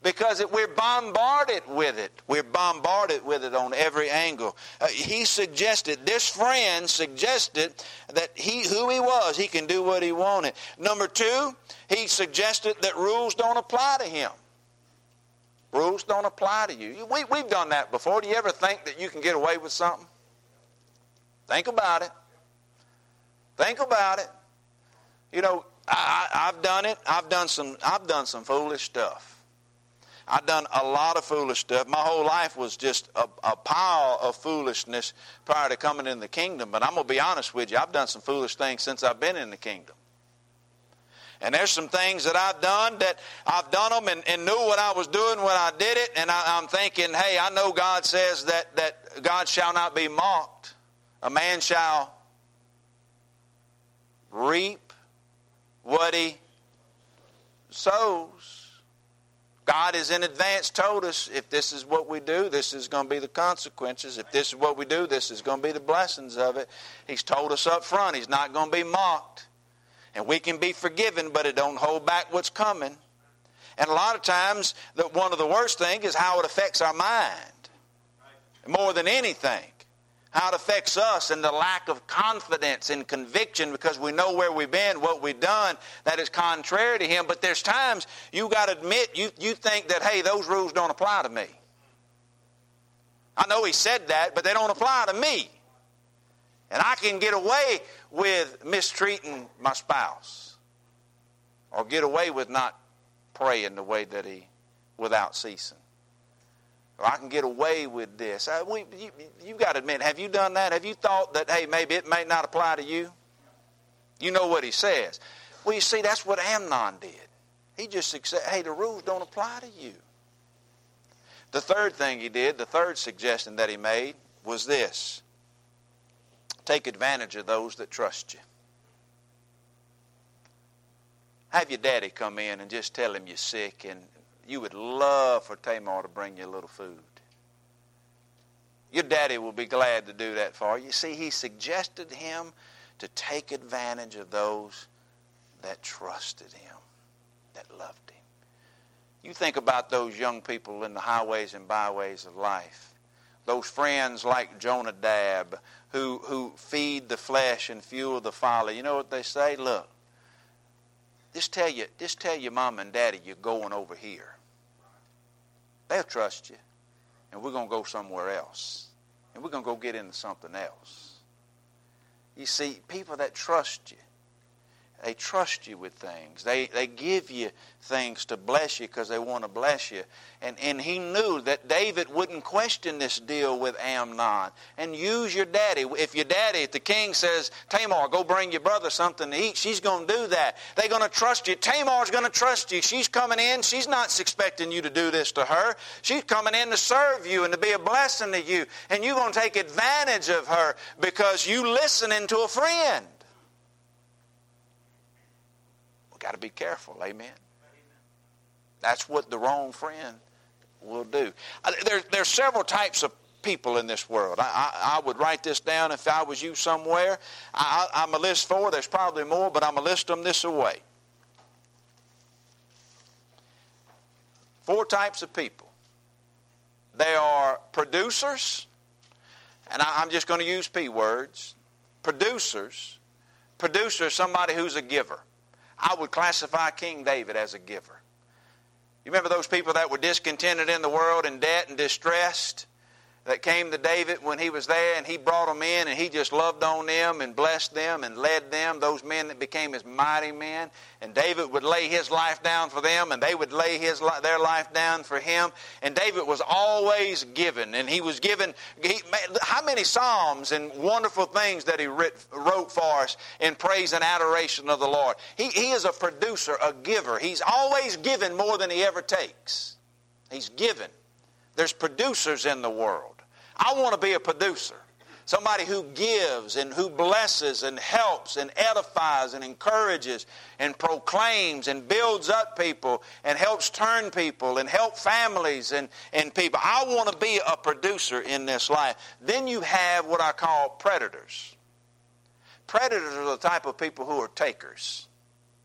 Because it, we're bombarded with it. We're bombarded with it on every angle. Uh, he suggested, this friend suggested that he, who he was, he can do what he wanted. Number two, he suggested that rules don't apply to him. Rules don't apply to you. We, we've done that before. Do you ever think that you can get away with something? Think about it. Think about it. You know, I, I've done it. I've done some. I've done some foolish stuff. I've done a lot of foolish stuff. My whole life was just a, a pile of foolishness prior to coming in the kingdom. But I'm going to be honest with you. I've done some foolish things since I've been in the kingdom. And there's some things that I've done that I've done them and, and knew what I was doing when I did it. And I, I'm thinking, hey, I know God says that, that God shall not be mocked. A man shall reap what he sows. God has in advance told us, if this is what we do, this is going to be the consequences. If this is what we do, this is going to be the blessings of it. He's told us up front, He's not going to be mocked. And we can be forgiven, but it don't hold back what's coming. And a lot of times, the, one of the worst things is how it affects our mind. More than anything. How it affects us and the lack of confidence and conviction because we know where we've been, what we've done, that is contrary to Him. But there's times you got to admit you, you think that, hey, those rules don't apply to me. I know He said that, but they don't apply to me. And I can get away with mistreating my spouse or get away with not praying the way that He, without ceasing. Or I can get away with this. I, we, you, you've got to admit, have you done that? Have you thought that, hey, maybe it may not apply to you? You know what he says. Well, you see, that's what Amnon did. He just accepted, hey, the rules don't apply to you. The third thing he did, the third suggestion that he made was this. Take advantage of those that trust you. Have your daddy come in and just tell him you're sick and you would love for Tamar to bring you a little food. Your daddy will be glad to do that for you. See, he suggested him to take advantage of those that trusted him, that loved him. You think about those young people in the highways and byways of life. Those friends like Jonadab who, who feed the flesh and fuel the folly. You know what they say? Look, just tell you, just tell your mom and daddy you're going over here. They'll trust you. And we're going to go somewhere else. And we're going to go get into something else. You see, people that trust you, they trust you with things. They they give you things to bless you because they want to bless you. And, and he knew that David wouldn't question this deal with Amnon. And use your daddy. If your daddy, if the king says, Tamar, go bring your brother something to eat, she's going to do that. They're going to trust you. Tamar's going to trust you. She's coming in. She's not expecting you to do this to her. She's coming in to serve you and to be a blessing to you. And you're going to take advantage of her because you listening to a friend. Got to be careful, amen? That's what the wrong friend will do. There, there are several types of people in this world. I, I, I would write this down if I was you somewhere. I, I'm going to list four. There's probably more, but I'm going to list them this way. Four types of people. They are producers, and I, I'm just going to use P words. Producers. Producer is somebody who's a giver. I would classify King David as a giver. You remember those people that were discontented in the world, in debt and distressed, that came to David when he was there, and he brought them in, and he just loved on them and blessed them and led them, those men that became his mighty men. And David would lay his life down for them, and they would lay his their life down for him. And David was always given, and he was given, he, how many psalms and wonderful things that he writ, wrote for us in praise and adoration of the Lord. He, he is a producer, a giver. He's always given more than he ever takes. He's given. There's producers in the world. I want to be a producer. Somebody who gives and who blesses and helps and edifies and encourages and proclaims and builds up people and helps turn people and help families and, and people. I want to be a producer in this life. Then you have what I call predators. Predators are the type of people who are takers.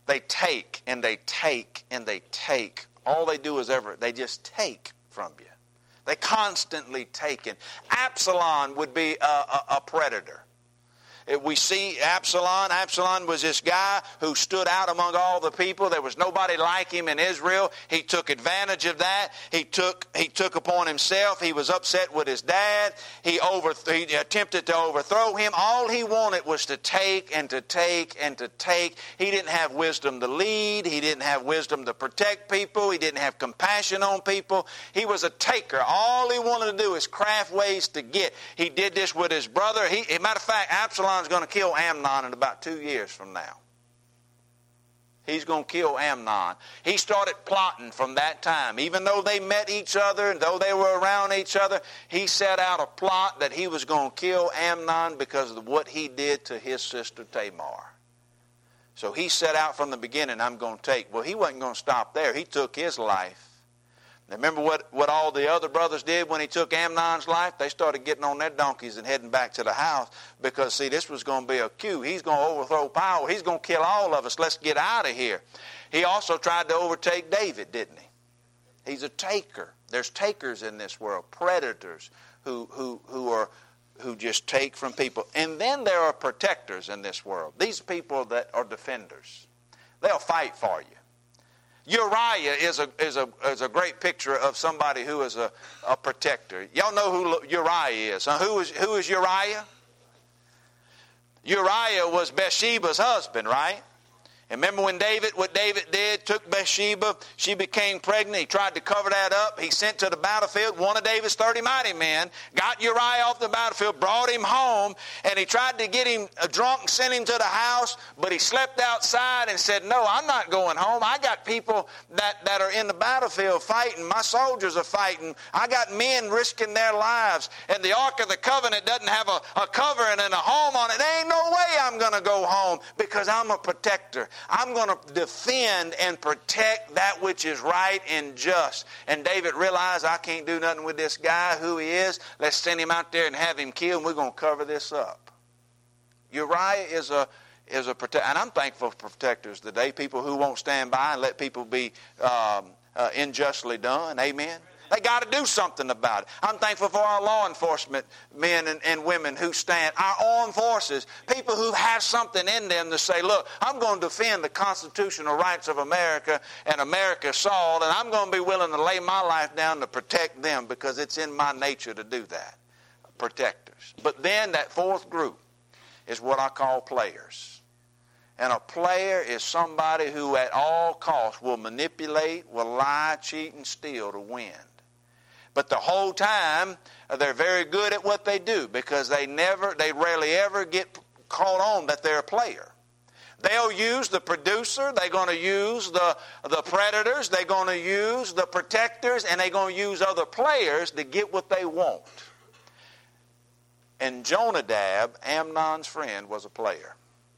They take and they take and they take. All they do is ever, they just take from you. They constantly take in. Absalom would be a, a, a predator. We see Absalom. Absalom was this guy who stood out among all the people. There was nobody like him in Israel. He took advantage of that. He took he took upon himself. He was upset with his dad. He over he attempted to overthrow him. All he wanted was to take and to take and to take. He didn't have wisdom to lead. He didn't have wisdom to protect people. He didn't have compassion on people. He was a taker. All he wanted to do is craft ways to get. He did this with his brother. He, as a matter of fact, Absalom is going to kill Amnon in about two years from now. He's going to kill Amnon. He started plotting from that time. Even though they met each other, and though they were around each other, he set out a plot that he was going to kill Amnon because of what he did to his sister Tamar. So he set out from the beginning, I'm going to take. Well, he wasn't going to stop there. He took his life. Now, remember what, what all the other brothers did when he took Amnon's life? They started getting on their donkeys and heading back to the house because, see, this was going to be a cue. He's going to overthrow power. He's going to kill all of us. Let's get out of here. He also tried to overtake David, didn't he? He's a taker. There's takers in this world, predators who, who, who, are, who just take from people. And then there are protectors in this world. These people that are defenders. They'll fight for you. Uriah is a is a is a great picture of somebody who is a, a protector. Y'all know who Uriah is. Huh? Who is who is Uriah? Uriah was Bathsheba's husband, right? And remember when David, what David did, took Bathsheba, she became pregnant. He tried to cover that up. He sent to the battlefield one of David's thirty mighty men, got Uriah off the battlefield, brought him home, and he tried to get him drunk and send him to the house, but he slept outside and said, no, I'm not going home. I got people that, that are in the battlefield fighting. My soldiers are fighting. I got men risking their lives, and the Ark of the Covenant doesn't have a, a covering and a home on it. There ain't no way I'm going to go home because I'm a protector. I'm going to defend and protect that which is right and just. And David realized, I can't do nothing with this guy, who he is. Let's send him out there and have him killed, and we're going to cover this up. Uriah is a is a protector. And I'm thankful for protectors today, people who won't stand by and let people be um, uh, unjustly done. Amen. They got to do something about it. I'm thankful for our law enforcement men and, and women who stand, our armed forces, people who have something in them to say, look, I'm going to defend the constitutional rights of America and America's soil, and I'm going to be willing to lay my life down to protect them because it's in my nature to do that. Protectors. But then that fourth group is what I call players. And a player is somebody who at all costs will manipulate, will lie, cheat, and steal to win. But the whole time, they're very good at what they do because they never, they rarely ever get caught on that they're a player. They'll use the producer, they're going to use the, the predators, they're going to use the protectors, and they're going to use other players to get what they want. And Jonadab, Amnon's friend, was a player.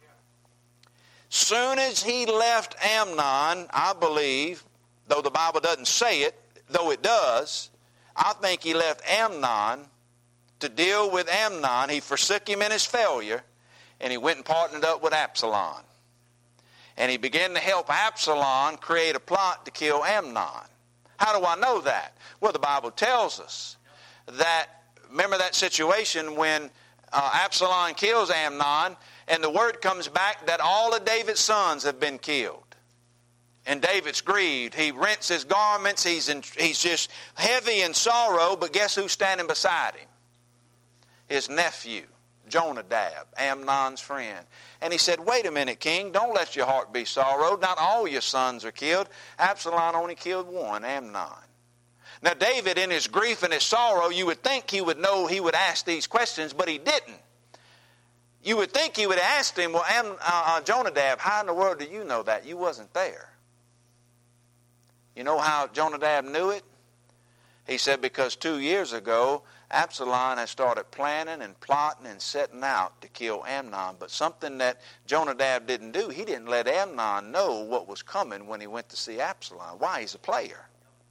Soon as he left Amnon, I believe, though the Bible doesn't say it, though it does, I think he left Amnon to deal with Amnon. He forsook him in his failure, and he went and partnered up with Absalom. And he began to help Absalom create a plot to kill Amnon. How do I know that? Well, the Bible tells us that, remember that situation when uh, Absalom kills Amnon, and the word comes back that all of David's sons have been killed. And David's grieved. He rents his garments. He's in, he's just heavy in sorrow. But guess who's standing beside him? His nephew, Jonadab, Amnon's friend. And he said, wait a minute, king. Don't let your heart be sorrowed. Not all your sons are killed. Absalom only killed one, Amnon. Now David, in his grief and his sorrow, you would think he would know he would ask these questions, but he didn't. You would think he would have asked him, well, Am, uh, uh, Jonadab, how in the world do you know that? You wasn't there. You know how Jonadab knew it? He said because two years ago, Absalom had started planning and plotting and setting out to kill Amnon. But something that Jonadab didn't do, he didn't let Amnon know what was coming when he went to see Absalom. Why? He's a player.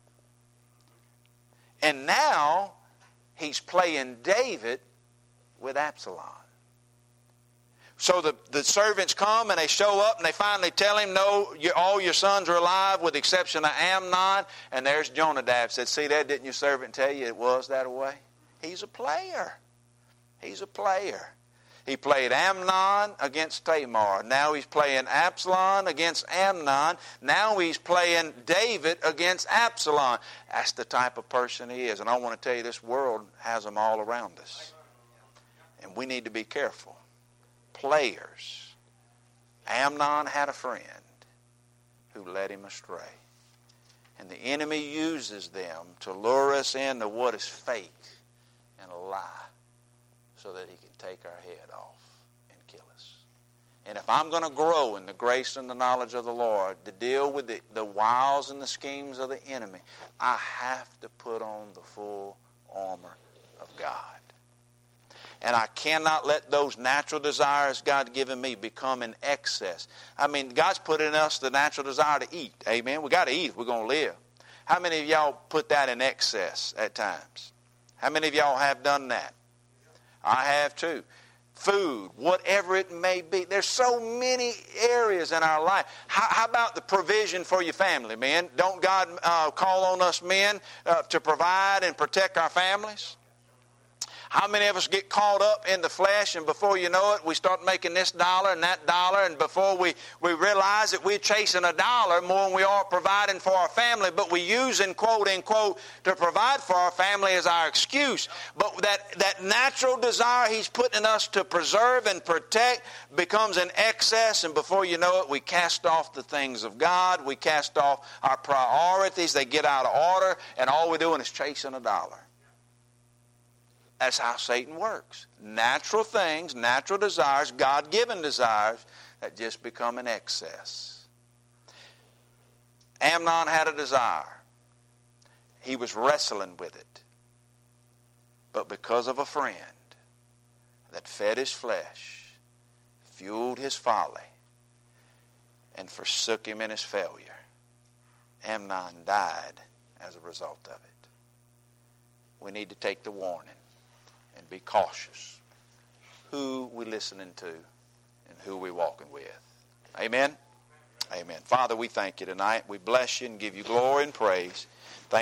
And now he's playing David with Absalom. So the, the servants come and they show up and they finally tell him, no, you, all your sons are alive with the exception of Amnon. And there's Jonadab said, see that, didn't your servant tell you it was that way? He's a player. He's a player. He played Amnon against Tamar. Now he's playing Absalom against Amnon. Now he's playing David against Absalom. That's the type of person he is. And I want to tell you, this world has them all around us. And we need to be careful. Players. Amnon had a friend who led him astray. And the enemy uses them to lure us into what is fake and a lie, so that he can take our head off and kill us. And if I'm going to grow in the grace and the knowledge of the Lord to deal with the, the wiles and the schemes of the enemy, I have to put on the full armor of God. And I cannot let those natural desires God's given me become in excess. I mean, God's put in us the natural desire to eat. Amen? We got to eat if we're going to live. How many of y'all put that in excess at times? How many of y'all have done that? I have too. Food, whatever it may be. There's so many areas in our life. How, how about the provision for your family, men? Don't God uh, call on us men uh, to provide and protect our families? How many of us get caught up in the flesh, and before you know it, we start making this dollar and that dollar, and before we, we realize that we're chasing a dollar more than we are providing for our family, but we using, quote, unquote, to provide for our family as our excuse. But that, that natural desire He's putting in us to preserve and protect becomes an excess, and before you know it, we cast off the things of God, we cast off our priorities, they get out of order, and all we're doing is chasing a dollar. That's how Satan works. Natural things, natural desires, God-given desires that just become an excess. Amnon had a desire. He was wrestling with it. But because of a friend that fed his flesh, fueled his folly, and forsook him in his failure, Amnon died as a result of it. We need to take the warning and be cautious who we're listening to and who we're walking with. Amen? Amen. Father, we thank you tonight. We bless you and give you glory and praise.